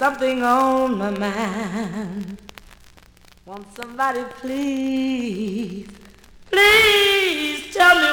something on my mind. Won't somebody please, please tell me